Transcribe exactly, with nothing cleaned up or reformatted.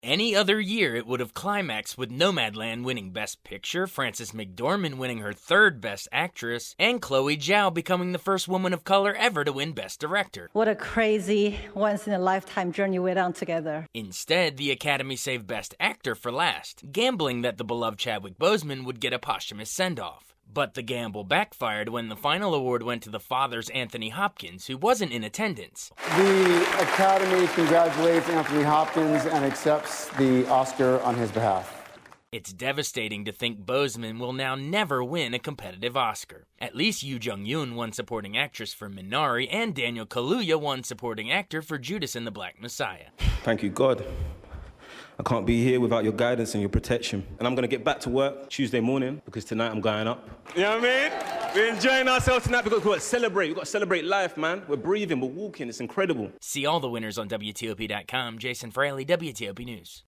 Any other year, it would have climaxed with Nomadland winning Best Picture, Frances McDormand winning her third Best Actress, and Chloe Zhao becoming the first woman of color ever to win Best Director. What a crazy, once-in-a-lifetime journey we're on together. Instead, the Academy saved Best Actor for last, gambling that the beloved Chadwick Boseman would get a posthumous send-off. But the gamble backfired when the final award went to the father's Anthony Hopkins, who wasn't in attendance. The Academy congratulates Anthony Hopkins and accepts the Oscar on his behalf. It's devastating to think Boseman will now never win a competitive Oscar. At least Yoo Jung-yoon won Supporting Actress for Minari, and Daniel Kaluuya won Supporting Actor for Judas and the Black Messiah. Thank you, God. I can't be here without your guidance and your protection. And I'm going to get back to work Tuesday morning because tonight I'm going up. You know what I mean? We're enjoying ourselves tonight because we've got to celebrate. We've got to celebrate life, man. We're breathing, we're walking. It's incredible. See all the winners on W T O P dot com. Jason Fraley, W T O P News.